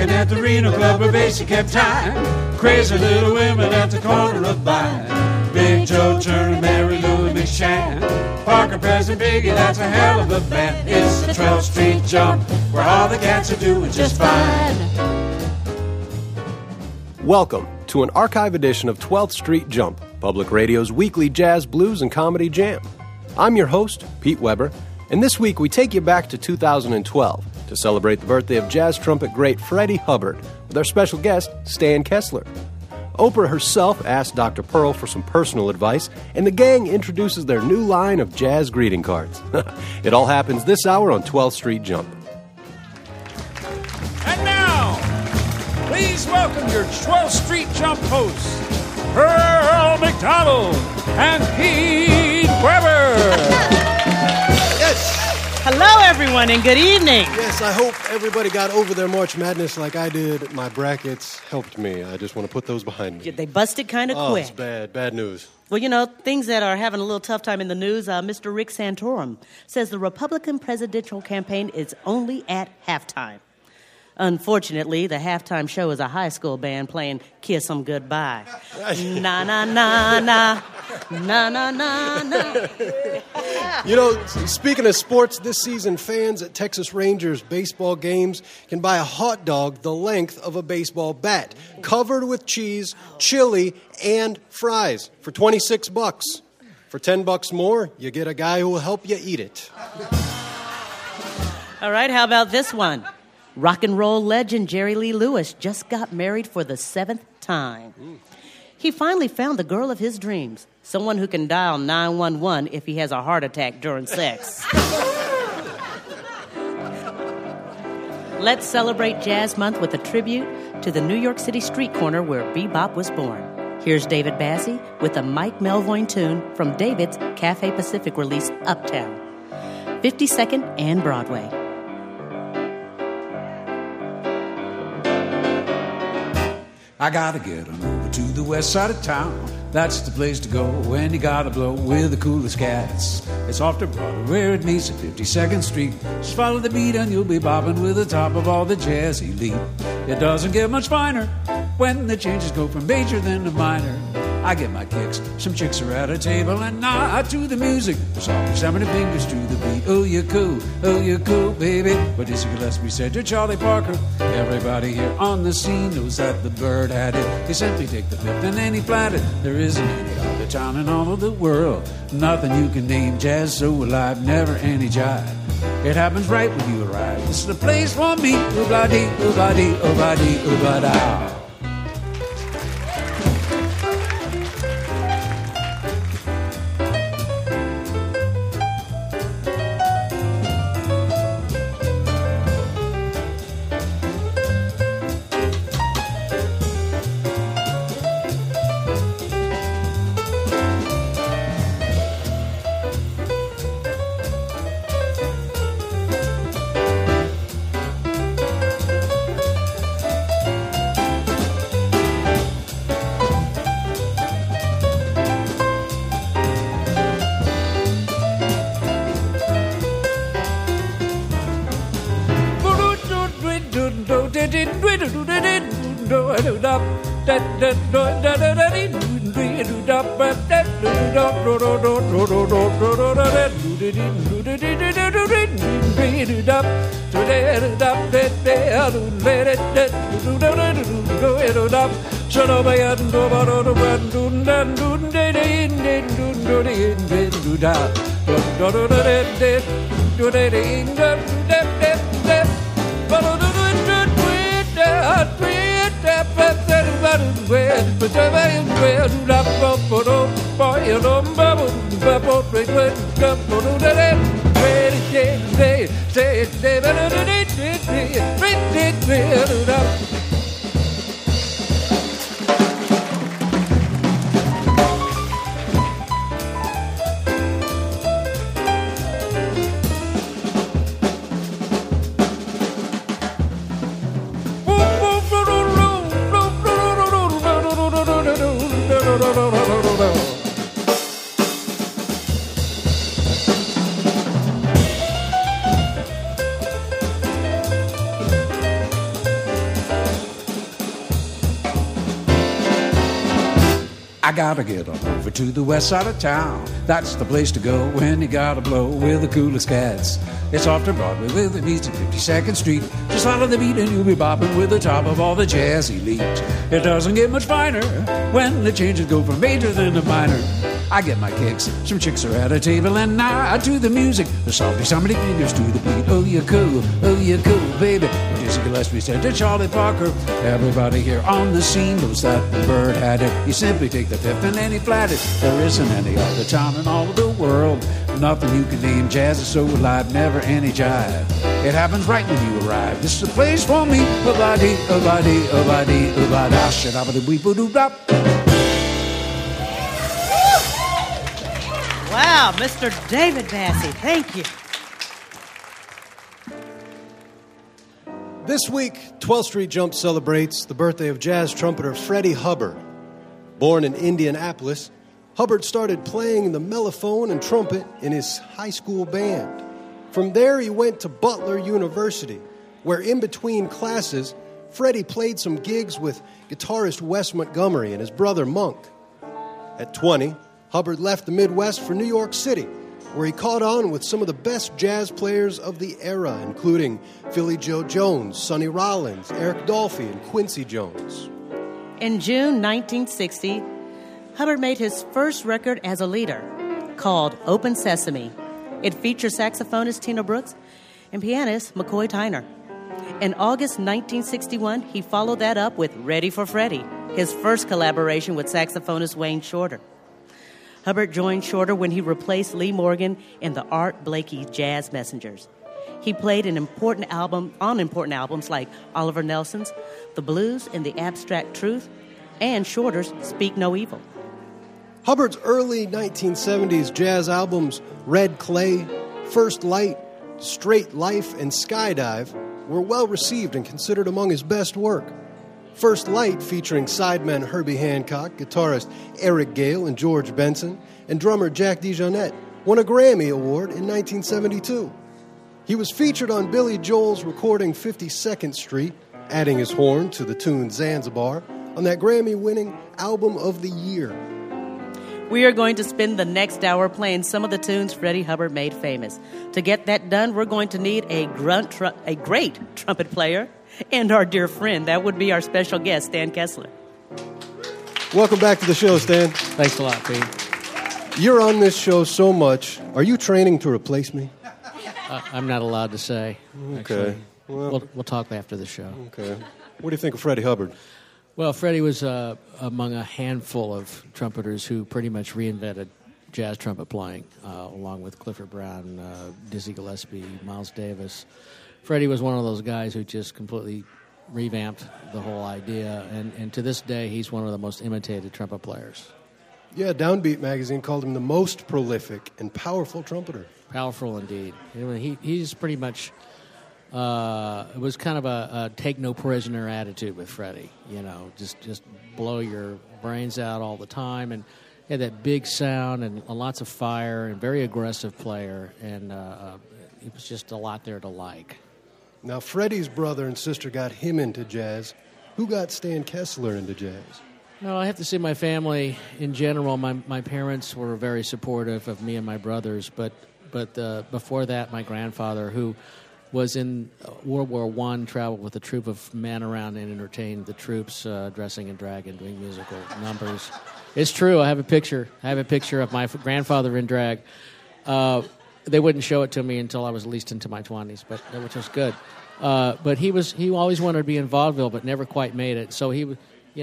Rocking at the Reno Club where Basie kept time. Crazy little women at the corner of Vine. Big Joe Turner, Mary Lou and Miss Shan. Parker, President Biggie, that's a hell of a band. It's the 12th Street Jump, where all the cats are doing just fine. Welcome to an archive edition of 12th Street Jump, Public Radio's weekly jazz, blues, and comedy jam. I'm your host, Pete Weber, and this week we take you back to 2012 to celebrate the birthday of jazz trumpet great Freddie Hubbard with our special guest, Stan Kessler. Oprah herself asked Dr. Pearl for some personal advice, and the gang introduces their new line of jazz greeting cards. It all happens this hour on 12th Street Jump. And now, please welcome your 12th Street Jump hosts, Earl McDonald and Pete Weber. Yes! Hello, everyone, and good evening. Yes, I hope everybody got over their March Madness like I did. My brackets helped me. I just want to put those behind me. They busted kind of Oh, quick. it's bad news. Well, you know, things that are having a little tough time in the news, Mr. Rick Santorum says the Republican presidential campaign is only at halftime. Unfortunately, the halftime show is a high school band playing Kiss 'Em Goodbye. Na, na, na, na. Na, na, na, na. You know, speaking of sports, this season fans at Texas Rangers baseball games can buy a hot dog the length of a baseball bat, covered with cheese, chili, and fries for $26. For $10 more, you get a guy who will help you eat it. All right, how about this one? Rock and roll legend Jerry Lee Lewis just got married for the 7th time. He finally found the girl of his dreams, someone who can dial 911 if he has a heart attack during sex. Let's celebrate Jazz Month with a tribute to the New York City street corner where bebop was born. Here's David Bassie with a Mike Melvoin tune from David's Cafe Pacific release, Uptown. 52nd and Broadway. I gotta get on over to the west side of town. That's the place to go when you gotta blow with the coolest cats. It's off to Broadway where it meets at 52nd Street. Just follow the beat and you'll be bobbing with the top of all the jazz elite. It doesn't get much finer when the changes go from major then to minor. I get my kicks, some chicks are at a table and nod to the music. Softly 70 fingers to the beat. Oh, you're cool, baby. But Dizzy Gillespie said to Charlie Parker, everybody here on the scene knows that the bird had it. He simply take the fifth and then he flatted. There isn't any other town in all of the world. Nothing you can name jazz so alive, never any jive. It happens right when you arrive. This is the place for me. Ooh-blah-dee, ooh-blah-dee, ooh-blah-dee, ooh-blah-da. gotta get on over to the west side of town. That's the place to go when you gotta blow with the coolest cats. It's off to Broadway with the beats at 52nd Street. Just follow the beat and you'll be bopping with the top of all the jazz elite. It doesn't get much finer when the changes go from major than to minor. I get my kicks, some chicks are at a table and I to the music. The softly somebody fingers to the beat. Oh, you're cool, baby. Dizzy Gillespie said to Charlie Parker, everybody here on the scene knows that the Bird had it. You simply take the fifth and then he flat it. There isn't any other town in all of the world. Nothing you can name. Jazz is so alive, never any jive. It happens right when you arrive. This is the place for me. Ba-ba-dee, ba-ba-dee, ba-ba-dee, ba-ba-da, shit-a-ba-dee-wee-ba-doo-bop. Wow, Mr. David Bassey, thank you. This week, 12th Street Jump celebrates the birthday of jazz trumpeter Freddie Hubbard. Born in Indianapolis, Hubbard started playing the mellophone and trumpet in his high school band. From there, he went to Butler University, where in between classes, Freddie played some gigs with guitarist Wes Montgomery and his brother Monk. At 20, Hubbard left the Midwest for New York City, where he caught on with some of the best jazz players of the era, including Philly Joe Jones, Sonny Rollins, Eric Dolphy, and Quincy Jones. In June 1960, Hubbard made his first record as a leader, called Open Sesame. It features saxophonist Tina Brooks and pianist McCoy Tyner. In August 1961, he followed that up with Ready for Freddie, his first collaboration with saxophonist Wayne Shorter. Hubbard joined Shorter when he replaced Lee Morgan in the Art Blakey Jazz Messengers. He played on important albums like Oliver Nelson's The Blues and the Abstract Truth and Shorter's Speak No Evil. Hubbard's early 1970s jazz albums, Red Clay, First Light, Straight Life, and Skydive, were well received and considered among his best work. First Light, featuring sidemen Herbie Hancock, guitarist Eric Gale and George Benson, and drummer Jack DeJohnette, won a Grammy Award in 1972. He was featured on Billy Joel's recording 52nd Street, adding his horn to the tune Zanzibar, on that Grammy-winning Album of the Year. We are going to spend the next hour playing some of the tunes Freddie Hubbard made famous. To get that done, we're going to need a great trumpet player and our dear friend. That would be our special guest, Stan Kessler. Welcome back to the show, Stan. Thanks a lot, Pete. You're on this show so much. Are you training to replace me? I'm not allowed to say. Okay. We'll talk after the show. Okay. What do you think of Freddie Hubbard? Well, Freddie was among a handful of trumpeters who pretty much reinvented jazz trumpet playing, along with Clifford Brown, Dizzy Gillespie, Miles Davis. Freddie was one of those guys who just completely revamped the whole idea, and to this day, he's one of the most imitated trumpet players. Yeah, Downbeat magazine called him the most prolific and powerful trumpeter. Powerful indeed. He's pretty much... it was kind of a take no prisoner attitude with Freddie, just blow your brains out all the time, and he had that big sound and lots of fire and very aggressive player, and it was just a lot there to like. Now, Freddie's brother and sister got him into jazz. Who got Stan Kessler into jazz? No, I have to say my family in general, my parents were very supportive of me and my brothers, but before that, my grandfather, who was in World War I, traveled with a troupe of men around and entertained the troops, dressing in drag and doing musical numbers. It's true. I have a picture of my grandfather in drag. They wouldn't show it to me until I was at least into my 20s, which was good. But he always wanted to be in vaudeville, but never quite made it. So he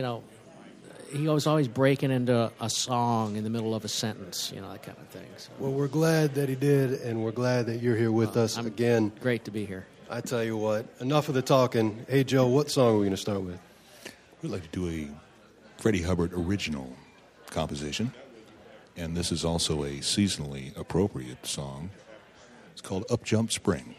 was always breaking into a song in the middle of a sentence, that kind of thing. So. Well, we're glad that he did, and we're glad that you're here with us again. Great to be here. I tell you what, enough of the talking. Hey, Joe, what song are we going to start with? We'd like to do a Freddie Hubbard original composition, and this is also a seasonally appropriate song. It's called Up Jump Spring.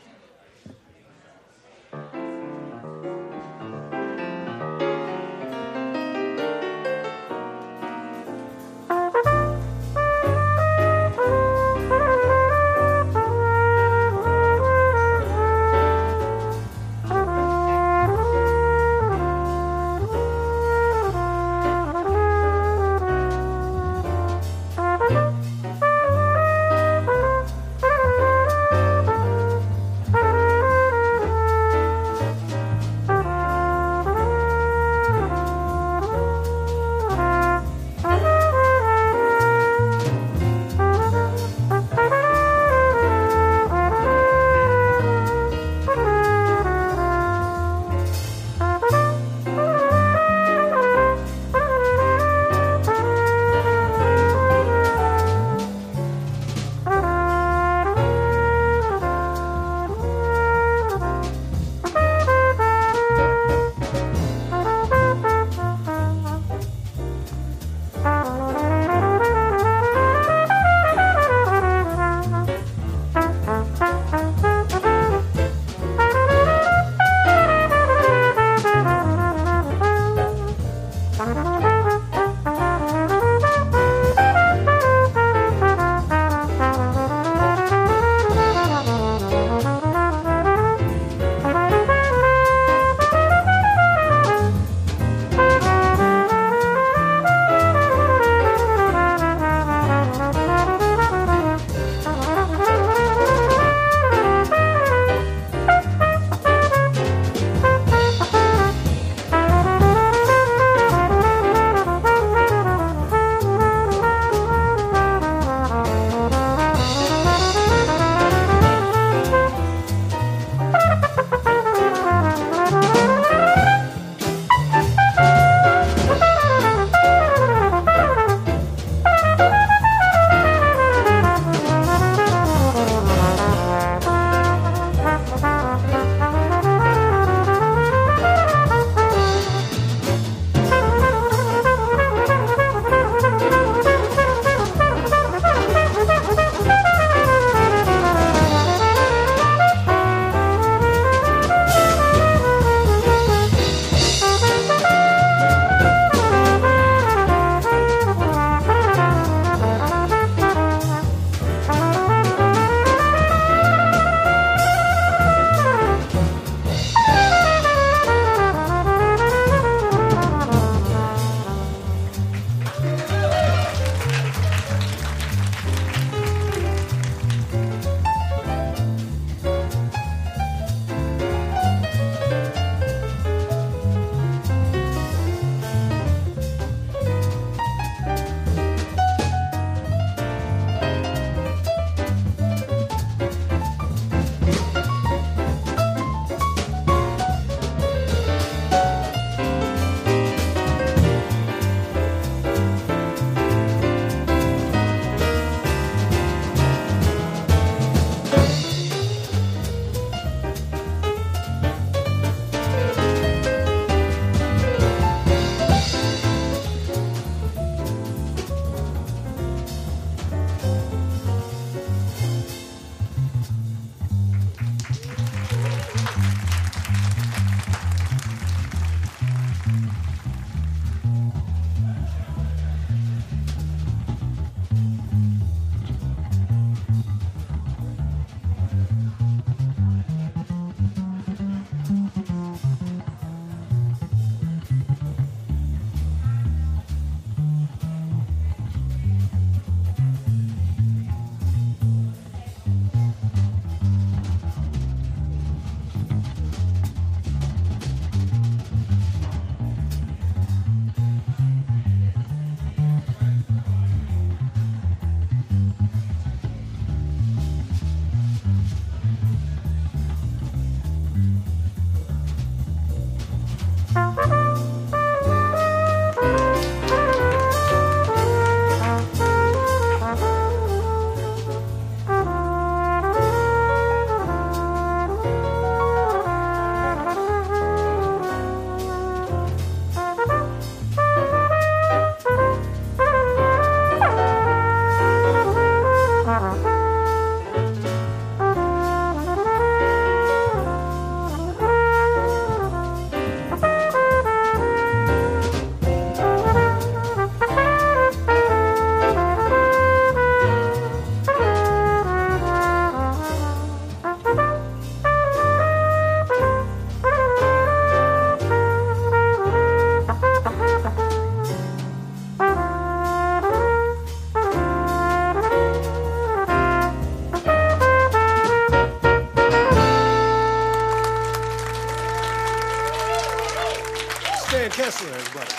Kessler, everybody.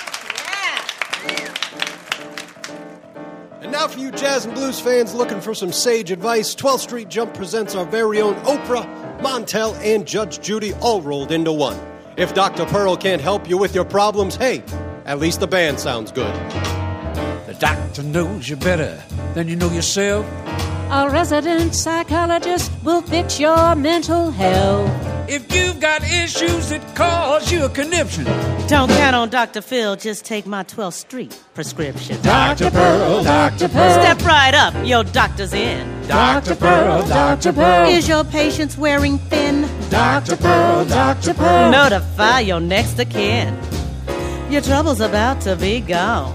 And now for you jazz and blues fans looking for some sage advice, 12th Street Jump presents our very own Oprah, Montel, and Judge Judy all rolled into one. If Dr. Pearl can't help you with your problems, hey, at least the band sounds good. The doctor knows you better than you know yourself. A resident psychologist will fix your mental health. If you've got issues that cause you a conniption, Don't count on Dr. Phil, just take my 12th Street prescription. Dr. Pearl, Dr. Pearl, Step right up, your doctor's in. Dr. Pearl, Dr. Pearl, Is your patient's wearing thin? Dr. Pearl, Dr. Pearl. Notify your next of kin. Your trouble's about to be gone.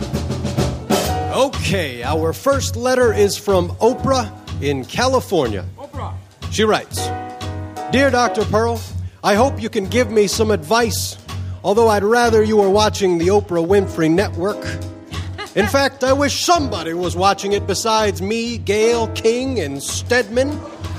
Okay, our first letter is from Oprah in California. Oprah. She writes, Dear Dr. Pearl, I hope you can give me some advice, although I'd rather you were watching the Oprah Winfrey Network. In fact, I wish somebody was watching it besides me, Gayle, King, and Stedman.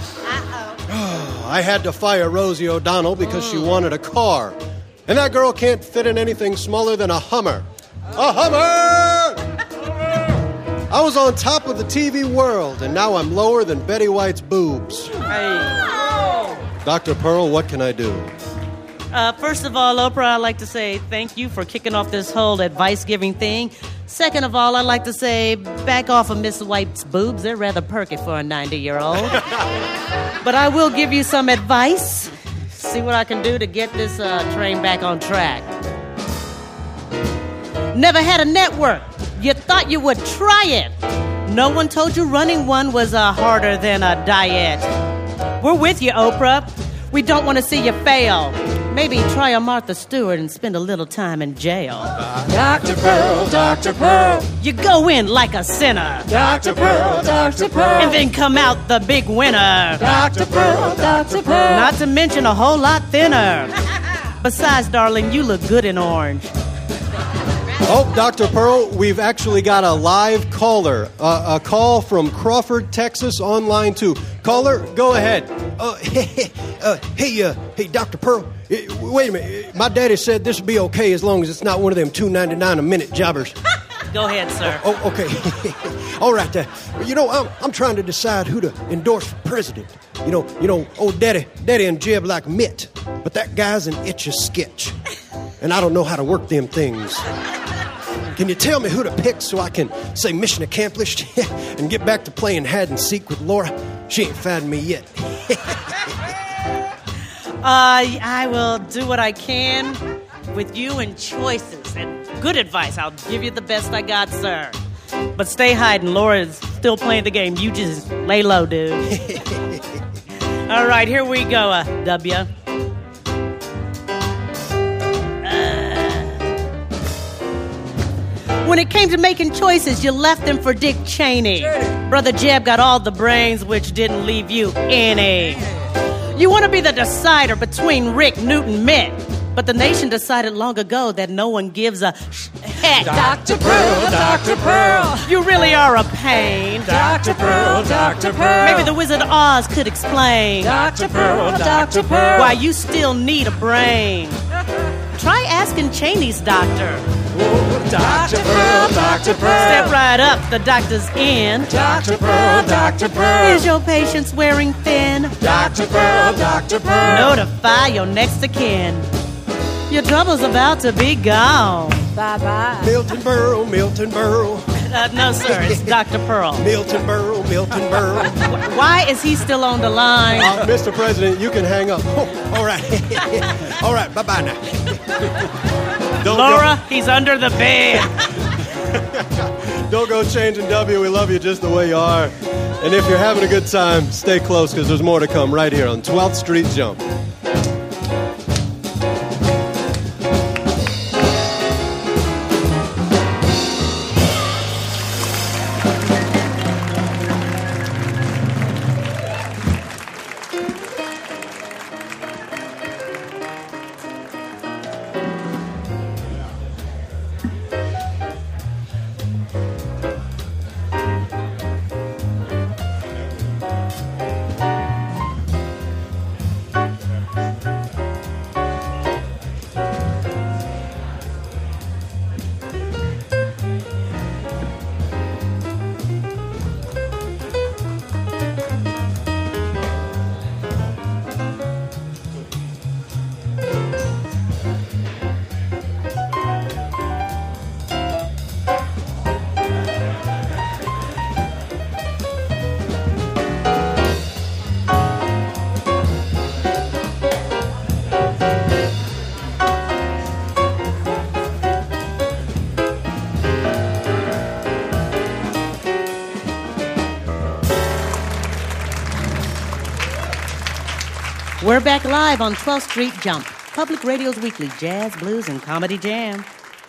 I had to fire Rosie O'Donnell because she wanted a car. And that girl can't fit in anything smaller than a Hummer. A Hummer! I was on top of the TV world, and now I'm lower than Betty White's boobs. Dr. Pearl, what can I do? First of all, Oprah, I'd like to say thank you for kicking off this whole advice-giving thing. Second of all, I'd like to say back off of Miss White's boobs. They're rather perky for a 90-year-old. But I will give you some advice. See what I can do to get this train back on track. Never had a network. You thought you would try it. No one told you running one was harder than a diet. We're with you, Oprah. We don't want to see you fail. Maybe try a Martha Stewart and spend a little time in jail. Dr. Pearl, Dr. Pearl, You go in like a sinner, Dr. Pearl, Dr. Pearl, and then come out the big winner. Dr. Pearl, Dr. Pearl. Not to mention a whole lot thinner. Besides, darling, you look good in orange. Oh, Dr. Pearl, we've actually got a live caller. A call from Crawford, Texas, on line 2. Caller, go ahead. Hey, Dr. Pearl, wait a minute. My daddy said this would be okay as long as it's not one of them $2.99 a minute jobbers. Go ahead, sir. Oh, okay. All right. I'm trying to decide who to endorse for president. You know, old Daddy and Jeb like Mitt, but that guy's an Etch-a-Sketch, and I don't know how to work them things. Can you tell me who to pick so I can say mission accomplished and get back to playing hide and seek with Laura? She ain't found me yet. I will do what I can with you and choices and good advice. I'll give you the best I got, sir. But stay hiding. Laura's still playing the game. You just lay low, dude. All right, here we go, W. When it came to making choices, you left them for Dick Cheney. Brother Jeb got all the brains, which didn't leave you any. You want to be the decider between Rick, Newton, Mitt. But the nation decided long ago that no one gives a heck. Dr. Pearl, Dr. Pearl, You really are a pain. Dr. Pearl, Dr. Pearl. Maybe the Wizard of Oz could explain Dr. Pearl, Dr. Pearl. why you still need a brain. Try asking Cheney's doctor. Dr. Pearl, Dr. Pearl. Step right up, the doctor's in. Dr. Pearl, Dr. Pearl. Is your patient's wearing thin? Dr. Pearl, Dr. Pearl. Notify your next of kin. Your trouble's about to be gone. Bye-bye. Milton Berle. No, sir, it's Dr. Pearl. Milton Berle. Why is he still on the line? Mr. President, you can hang up. Oh, all right. All right, bye-bye now. Laura, he's under the bed. Don't go changing W. We love you just the way you are. And if you're having a good time, stay close because there's more to come right here on 12th Street Jump. We're back live on 12th Street Jump, Public Radio's weekly jazz, blues, and comedy jam.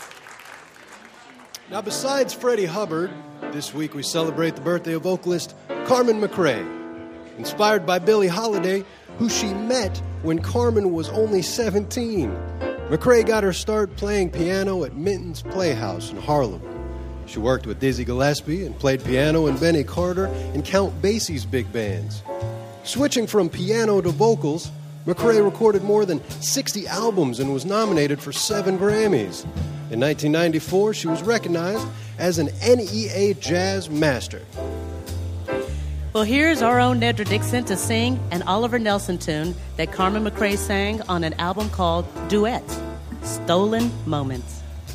Now, besides Freddie Hubbard, this week we celebrate the birthday of vocalist Carmen McRae. Inspired by Billie Holiday, who she met when Carmen was only 17. McRae got her start playing piano at Minton's Playhouse in Harlem. She worked with Dizzy Gillespie and played piano in Benny Carter and Count Basie's big bands. Switching from piano to vocals, McRae recorded more than 60 albums and was nominated for 7 Grammys. In 1994, she was recognized as an NEA Jazz Master. Well, here's our own Nedra Dixon to sing an Oliver Nelson tune that Carmen McRae sang on an album called Duets, Stolen Moments.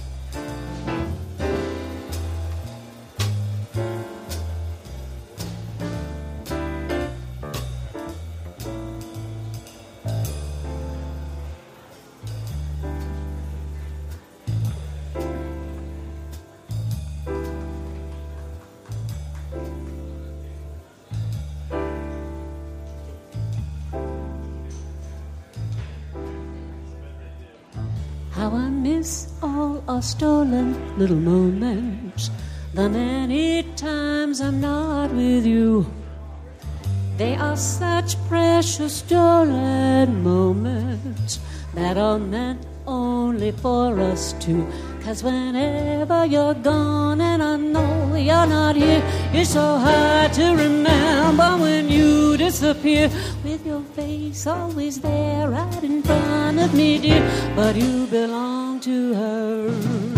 How I miss all our stolen little moments, the many times I'm not with you. They are such precious stolen moments that are meant only for us two. 'Cause whenever you're gone and I know you're not here, it's so hard to remember when you disappear. With your face always there right in front of me, dear, but you belong to her.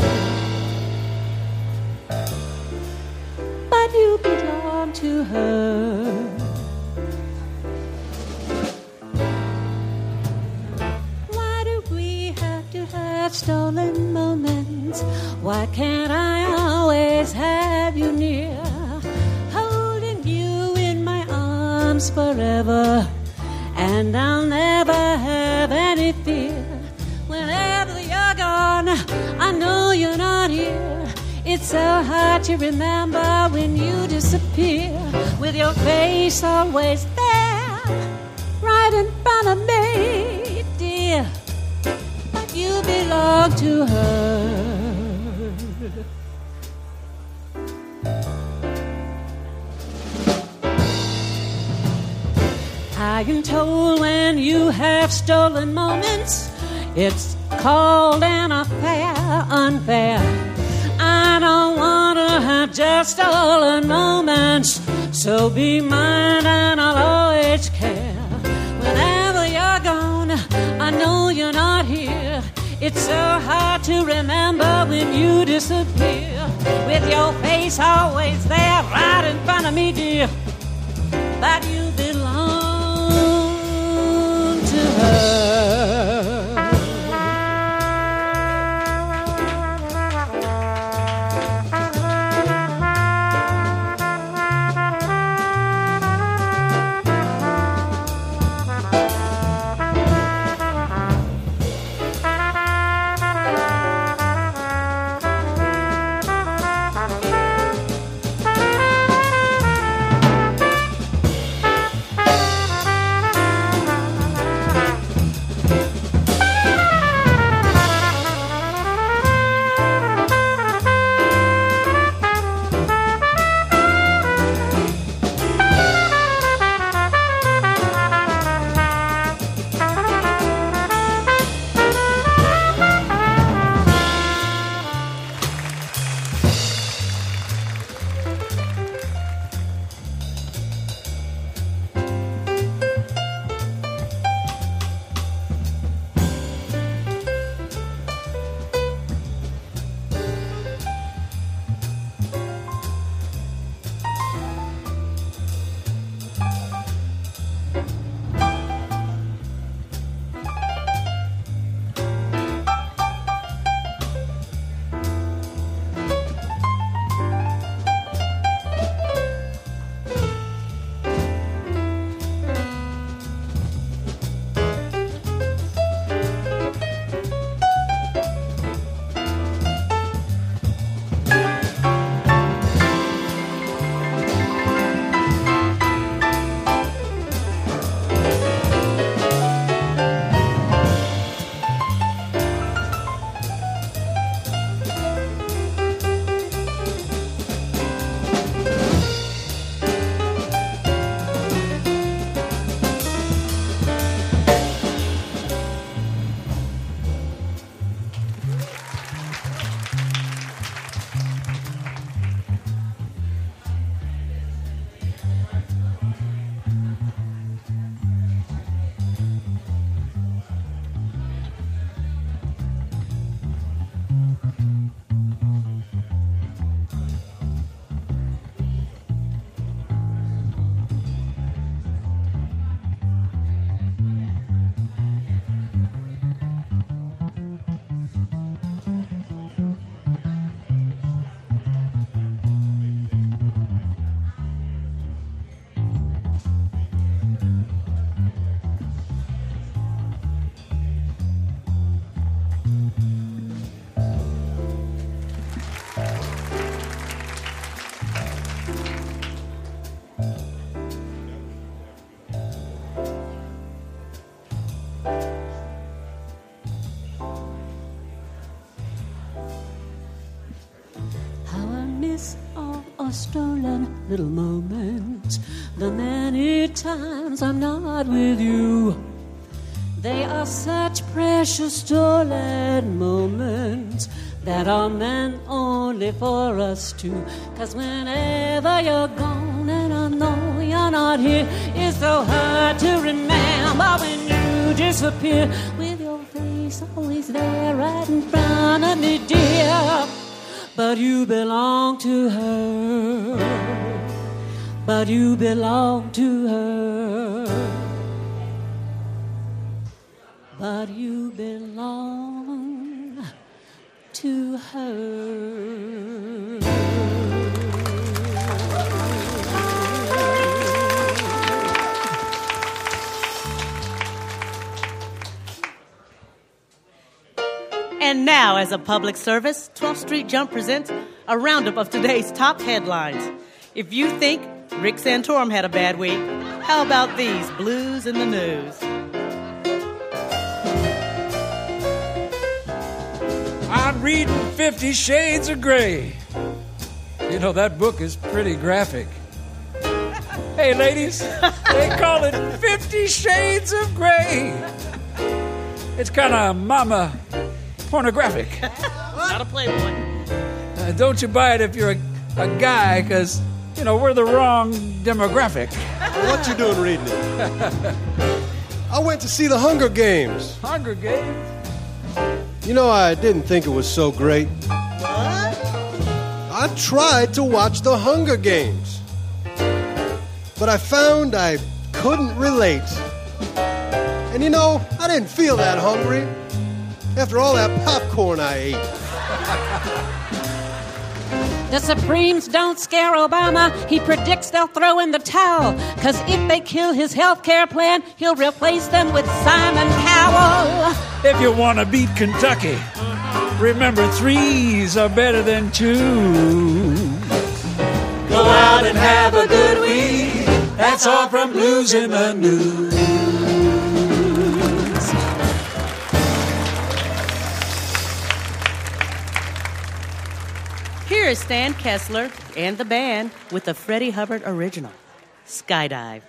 But you belong to her. Why do we have to have stolen moments? Why can't I always have you near, holding you in my arms forever, and I'll never have any fear. Whenever you're gone, I know you're not here. It's so hard to remember when you disappear, with your face always there, right in front of me, dear. But you belong to her. I am told when you have stolen moments, it's called an affair, unfair. I don't want to have just stolen moments, so be mine and I'll always care. Whenever you're gone, I know you're not here. It's so hard to remember when you disappear, with your face always there right in front of me, dear. But you belong to her. Stolen little moments, the many times I'm not with you. They are such precious stolen moments that are meant only for us two. 'Cause whenever you're gone and I know you're not here, it's so hard to remember when you disappear, with your face always there right in front of me, dear. But you belong to her. But you belong to her. But you belong to her. And now, as a public service, 12th Street Jump presents a roundup of today's top headlines. If you think Rick Santorum had a bad week, how about these blues in the news? I'm reading 50 Shades of Grey. You know, that book is pretty graphic. Hey, ladies, they call it 50 Shades of Grey. It's kind of mama pornographic. Not a Playboy. Don't you buy it if you're a guy, because, you know, we're the wrong demographic. What you doing reading it? I went to see the Hunger Games. Hunger Games? You know, I didn't think it was so great. What? I tried to watch the Hunger Games, but I found I couldn't relate. And you know, I didn't feel that hungry after all that popcorn I ate. The Supremes don't scare Obama. He predicts they'll throw in the towel. 'Cause if they kill his health care plan, he'll replace them with Simon Cowell. If you want to beat Kentucky, remember 3s are better than 2. Go out and have a good week. That's all from Blues in the News. Here is Stan Kessler and the band with the Freddie Hubbard original, Skydive.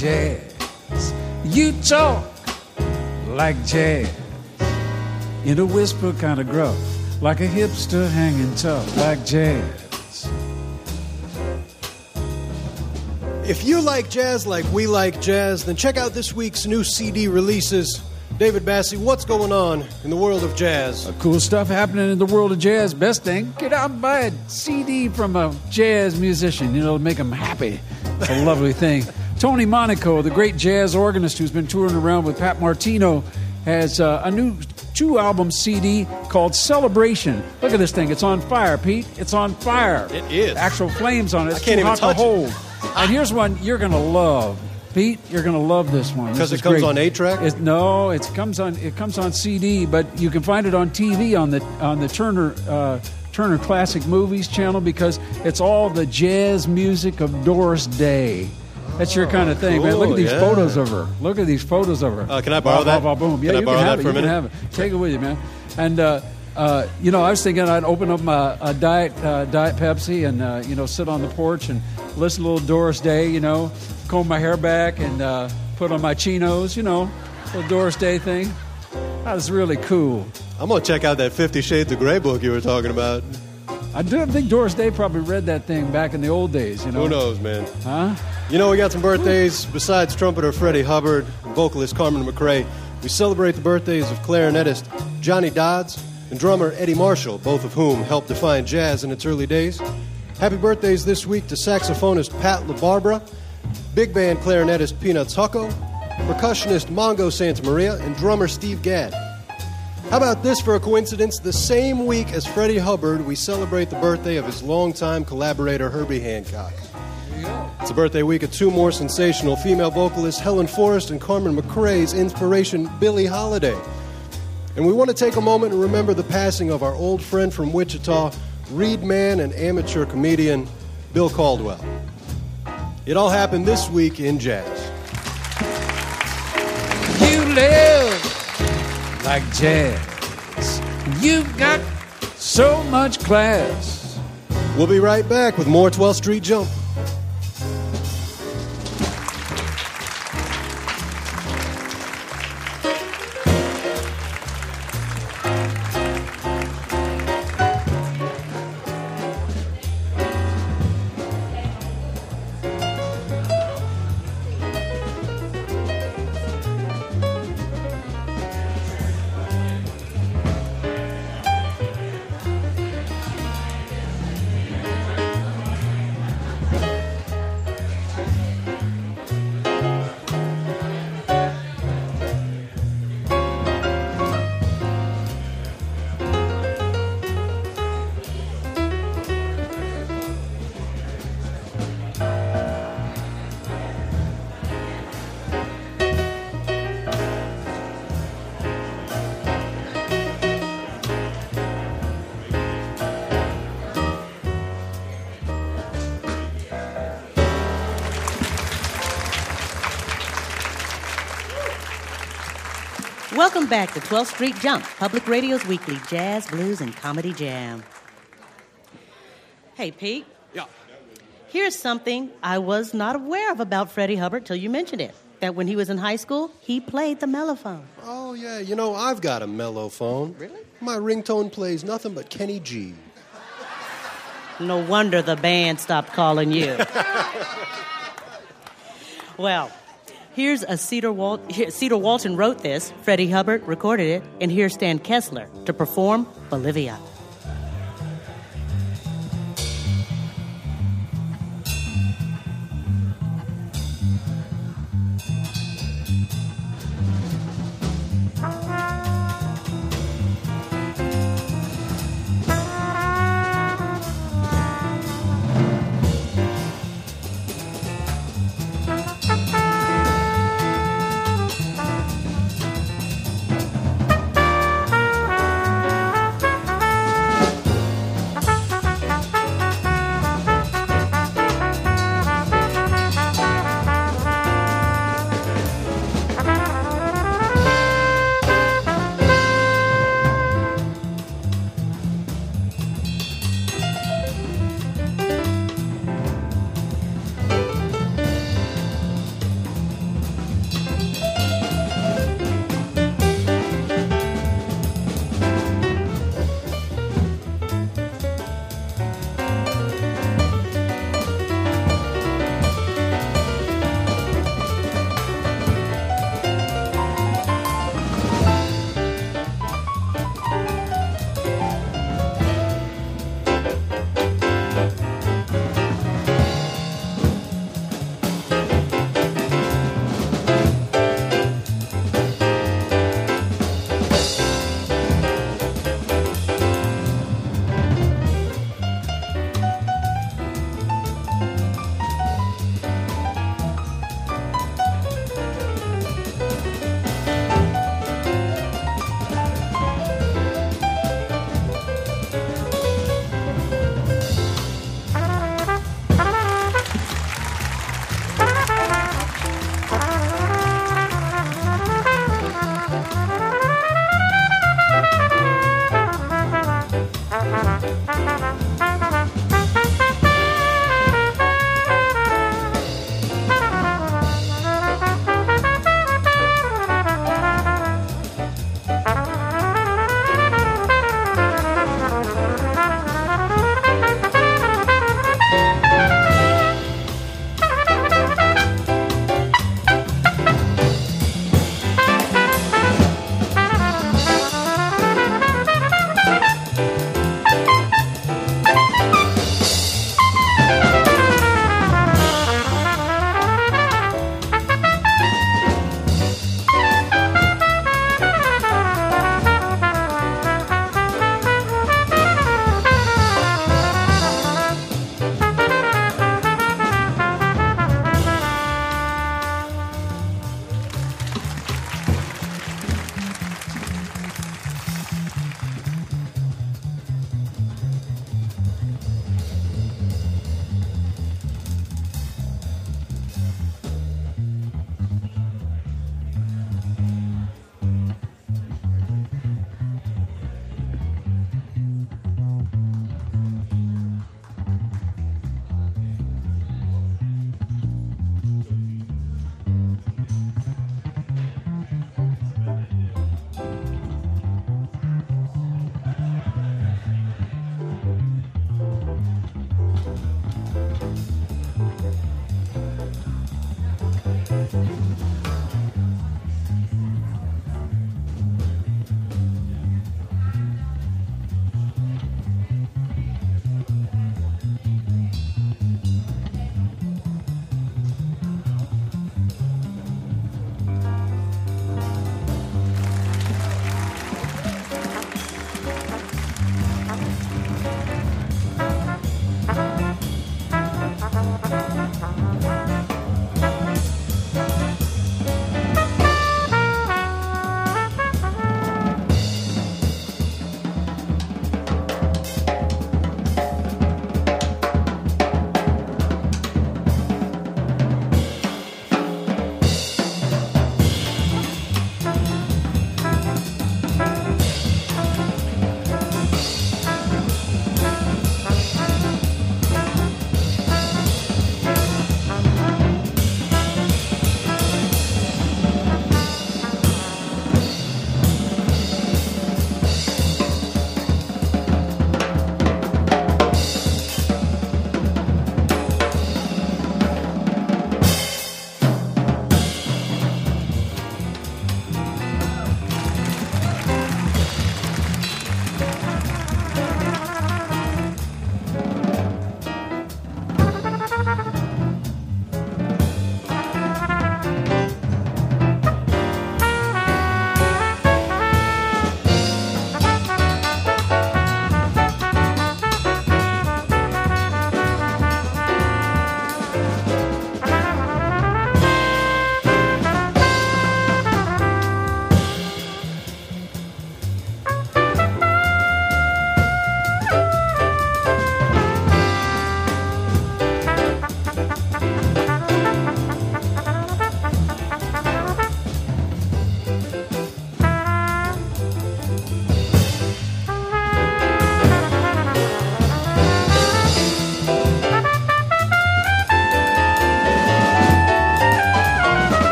jazz. You talk like jazz. In a whisper kind of gruff, like a hipster hanging tough, like jazz. If you like jazz like we like jazz, then check out this week's new CD releases. David Bassey, what's going on in the world of jazz? Cool stuff happening in the world of jazz. Best thing, get out and buy a CD from a jazz musician. You know, make them happy. It's a lovely thing. Tony Monaco, the great jazz organist who's been touring around with Pat Martino, has a new 2-album CD called Celebration. Look at this thing. It's on fire, Pete. It's on fire. It is. Actual flames on it. It's I can't too even hot touch to hold. it. And here's one you're going to love. Pete, you're going to love this one. Because it comes on 8-track? No, it comes on CD, but you can find it on TV on the Turner Classic Movies channel because it's all the jazz music of Doris Day. That's your kind of thing, man. Look at these photos of her. Look at these photos of her. Can I borrow that? Boom. Yeah, can I borrow that for a minute? You can have it. Take it with you, man. And I was thinking I'd open up a diet Pepsi and sit on the porch and listen to a little Doris Day. Comb my hair back and put on my chinos. Little Doris Day thing. That was really cool. I'm gonna check out that 50 Shades of Grey book you were talking about. I do think Doris Day probably read that thing back in the old days. Who knows, man? Huh? We got some birthdays. Besides trumpeter Freddie Hubbard and vocalist Carmen McRae, we celebrate the birthdays of clarinetist Johnny Dodds and drummer Eddie Marshall, both of whom helped define jazz in its early days. Happy birthdays this week to saxophonist Pat LaBarbera, big band clarinetist Peanuts Hucko, percussionist Mongo Santamaria, and drummer Steve Gadd. How about this for a coincidence? The same week as Freddie Hubbard, we celebrate the birthday of his longtime collaborator Herbie Hancock. It's a birthday week of two more sensational female vocalists, Helen Forrest and Carmen McRae's inspiration, Billie Holiday. And we want to take a moment and remember the passing of our old friend from Wichita, reed man and amateur comedian, Bill Caldwell. It all happened this week in jazz. You live like jazz. You've got so much class. We'll be right back with more 12th Street Jump. Welcome back to 12th Street Jump, Public Radio's weekly jazz, blues, and comedy jam. Hey, Pete. Yeah. Here's something I was not aware of about Freddie Hubbard till you mentioned it. That when he was in high school, he played the mellophone. Oh, yeah. I've got a mellophone. Really? My ringtone plays nothing but Kenny G. No wonder the band stopped calling you. Well, here's a Cedar Walton wrote this, Freddie Hubbard recorded it, and here's Stan Kessler to perform Bolivia.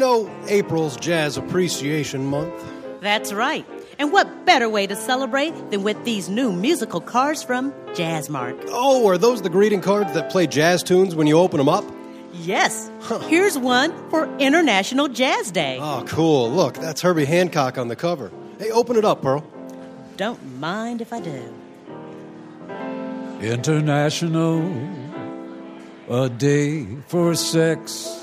know, April's Jazz Appreciation Month. That's right. And what better way to celebrate than with these new musical cards from Jazzmark? Oh, are those the greeting cards that play jazz tunes when you open them up? Yes. Here's one for International Jazz Day. Oh, cool. Look, that's Herbie Hancock on the cover. Hey, open it up, Pearl. Don't mind if I do. International, a day for sex.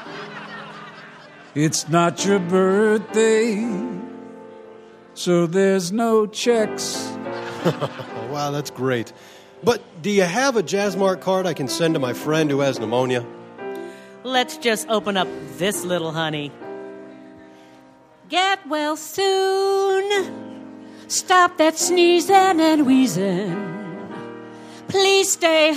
It's not your birthday, so there's no checks. Wow, that's great. But do you have a Jazzmark card I can send to my friend who has pneumonia? Let's just open up this little honey. Get well soon. Stop that sneezing and wheezing. Please stay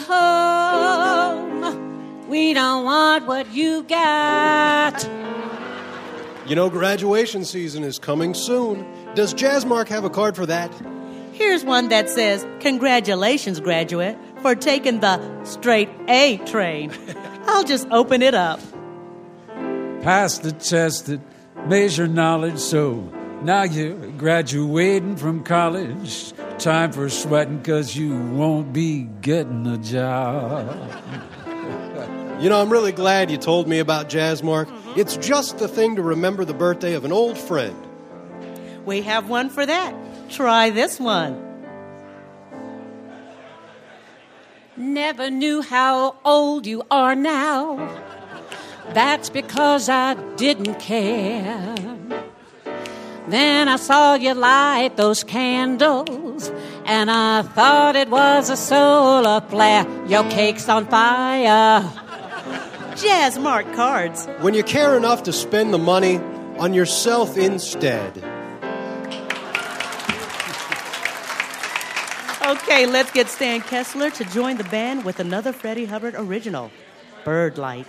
home. We don't want what you got. You know, graduation season is coming soon. Does Jazzmark have a card for that? Here's one that says, "Congratulations, graduate, for taking the straight A train." I'll just open it up. Pass the test that measure knowledge, so now you're graduating from college. Time for sweating, 'cause you won't be getting a job. You know, I'm really glad you told me about Jazzmark. It's just the thing to remember the birthday of an old friend. We have one for that. Try this one. Never knew how old you are now. That's because I didn't care. Then I saw you light those candles, and I thought it was a solar flare. Your cake's on fire. Jazzmark cards. When you care enough to spend the money on yourself instead. Okay, let's get Stan Kessler to join the band with another Freddie Hubbard original, Bird-Like.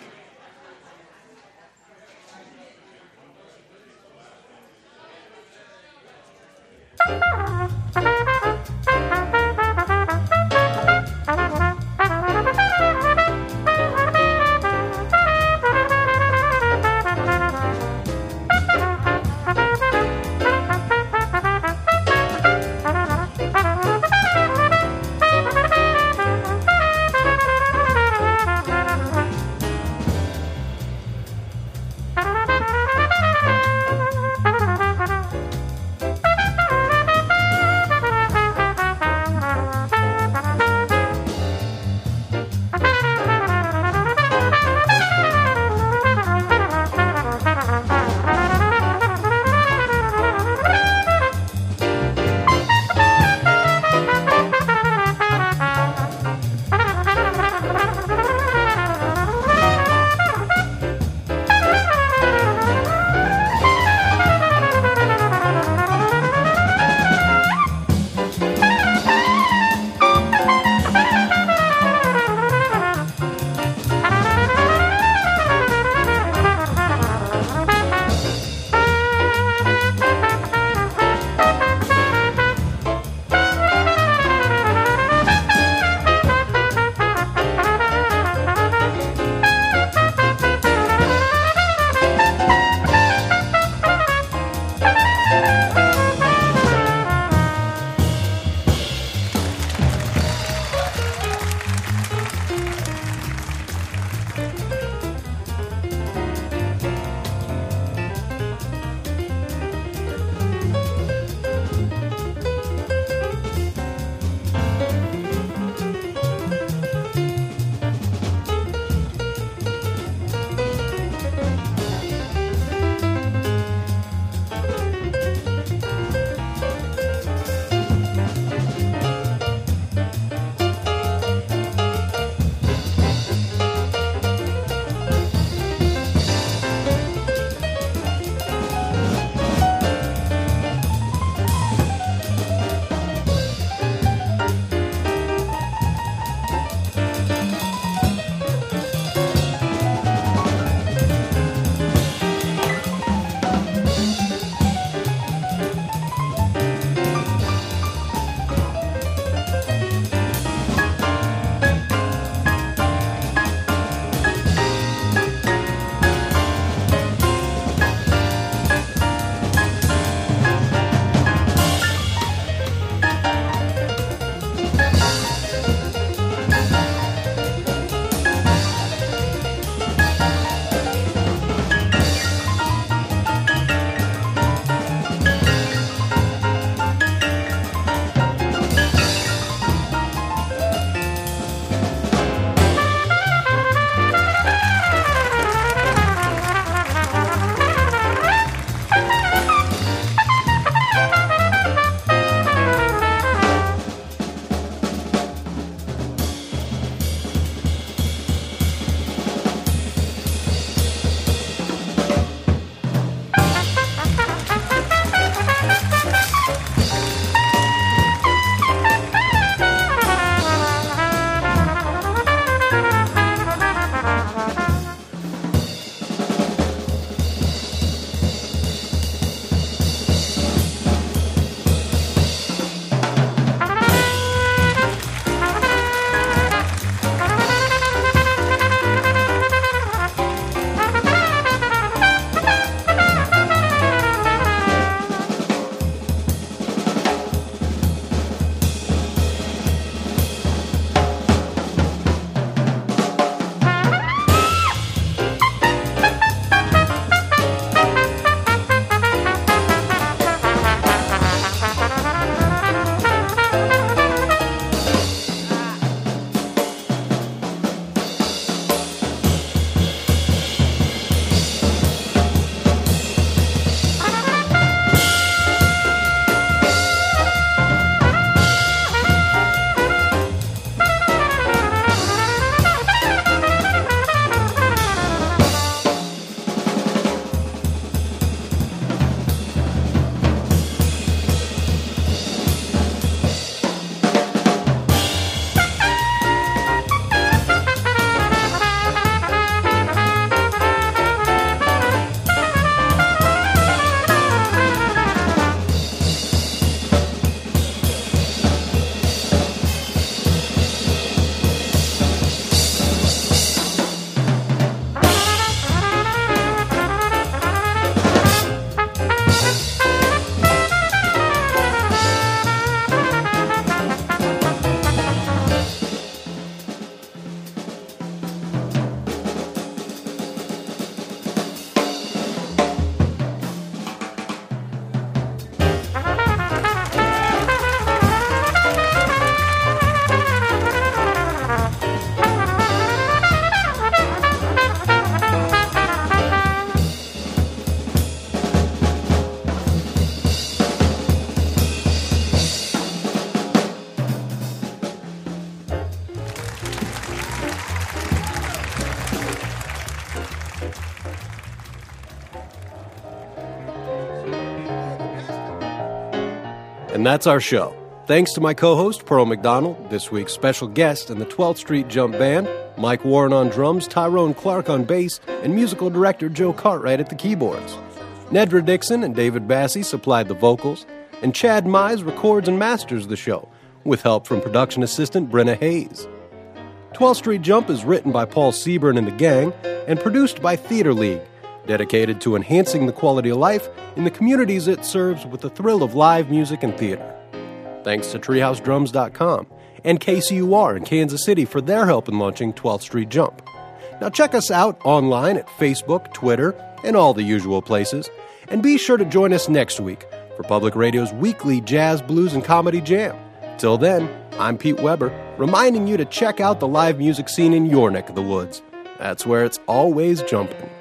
And that's our show. Thanks to my co-host, Pearl McDonald, this week's special guest and the 12th Street Jump Band, Mike Warren on drums, Tyrone Clark on bass, and musical director Joe Cartwright at the keyboards. Nedra Dixon and David Bassey supplied the vocals, and Chad Mize records and masters the show, with help from production assistant Brenna Hayes. 12th Street Jump is written by Paul Seaburn and the gang, and produced by Theater League, dedicated to enhancing the quality of life in the communities it serves with the thrill of live music and theater. Thanks to TreehouseDrums.com and KCUR in Kansas City for their help in launching 12th Street Jump. Now check us out online at Facebook, Twitter, and all the usual places. And be sure to join us next week for Public Radio's weekly Jazz, Blues, and Comedy Jam. Till then, I'm Pete Weber, reminding you to check out the live music scene in your neck of the woods. That's where it's always jumping.